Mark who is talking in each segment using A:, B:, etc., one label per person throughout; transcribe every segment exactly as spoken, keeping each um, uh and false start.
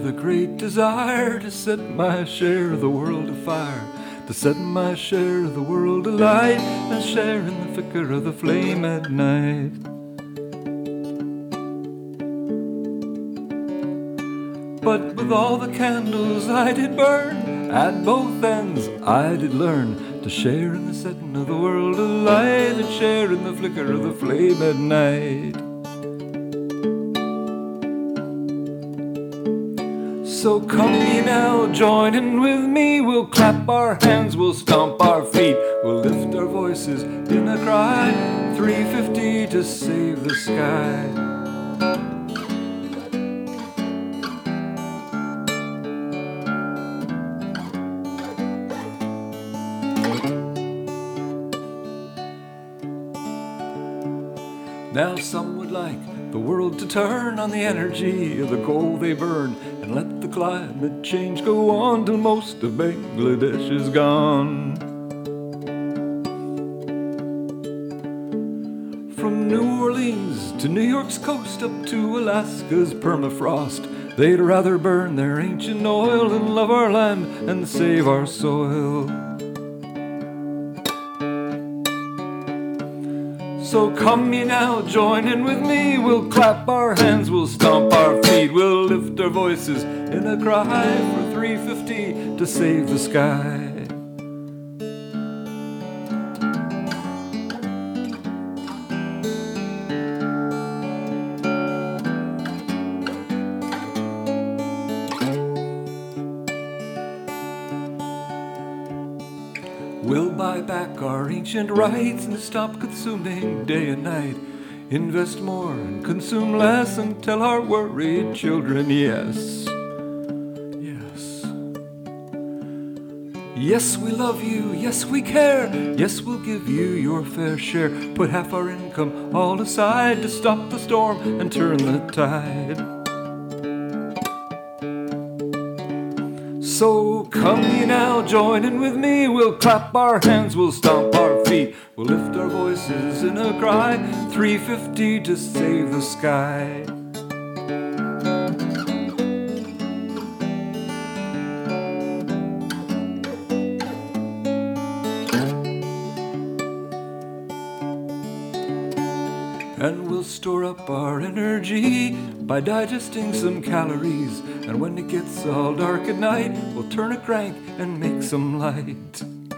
A: with a great desire to set my share of the world afire, to set my share of the world alight, and share in the flicker of the flame at night. But with all the candles I did burn, at both ends I did learn to share in the setting of the world alight, and share in the flicker of the flame at night. So come ye now, join in with me, we'll clap our hands, we'll stomp our feet, we'll lift our voices in a cry, three fifty to save the sky. Now some would like the world to turn on the energy of the coal they burn, and let the climate change go on till most of Bangladesh is gone. From New Orleans to New York's coast up to Alaska's permafrost, they'd rather burn their ancient oil than love our land and save our soil. So come ye now, join in with me, we'll clap our hands, we'll stomp our feet, we'll lift our voices in a cry for three fifty to save the sky. We'll buy back our ancient rights and stop consuming day and night. Invest more and consume less and tell our worried children yes. Yes. Yes, we love you. Yes, we care. Yes, we'll give you your fair share. Put half our income all aside to stop the storm and turn the tide. So come ye now, join in with me, we'll clap our hands, we'll stomp our feet, we'll lift our voices in a cry, three fifty to save the sky. And we'll store up our energy by digesting some calories, and when it gets all dark at night, we'll turn a crank and make some light.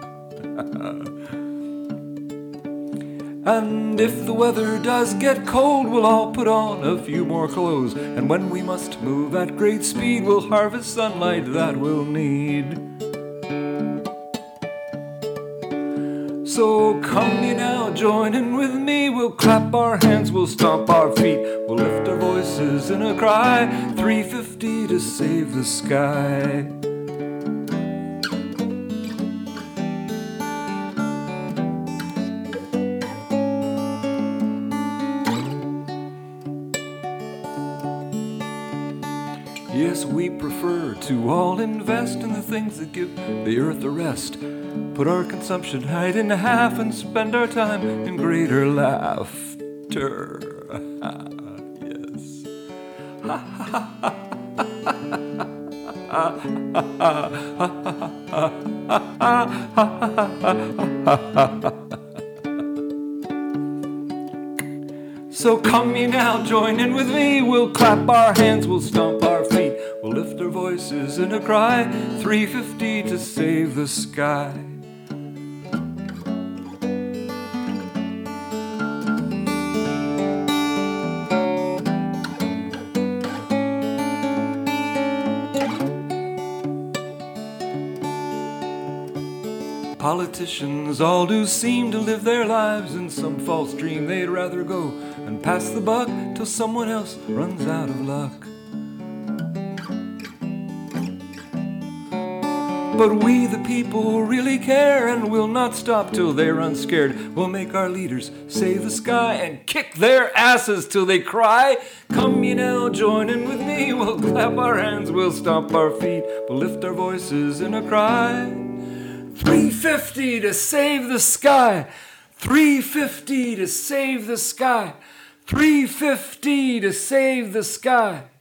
A: And if the weather does get cold, we'll all put on a few more clothes, and when we must move at great speed, we'll harvest sunlight that we'll need. So come ye now, join in with me, we'll clap our hands, we'll stomp our feet, we'll lift our voices in a cry, three fifty to save the sky. Yes, we prefer to all invest in the things that give the earth a rest. Put our consumption height in half and spend our time in greater laughter. Yes. So come ye now, join in with me, we'll clap our hands, we'll stomp our feet, we'll lift our voices in a cry, three fifty to save the sky. Politicians all do seem to live their lives in some false dream. They'd rather go and pass the buck till someone else runs out of luck. But we the people really care, and we'll not stop till they run scared. We'll make our leaders save the sky and kick their asses till they cry. Come ye now, join in with me, we'll clap our hands, we'll stomp our feet, we'll lift our voices in a cry. three fifty to save the sky, three fifty to save the sky, three fifty to save the sky.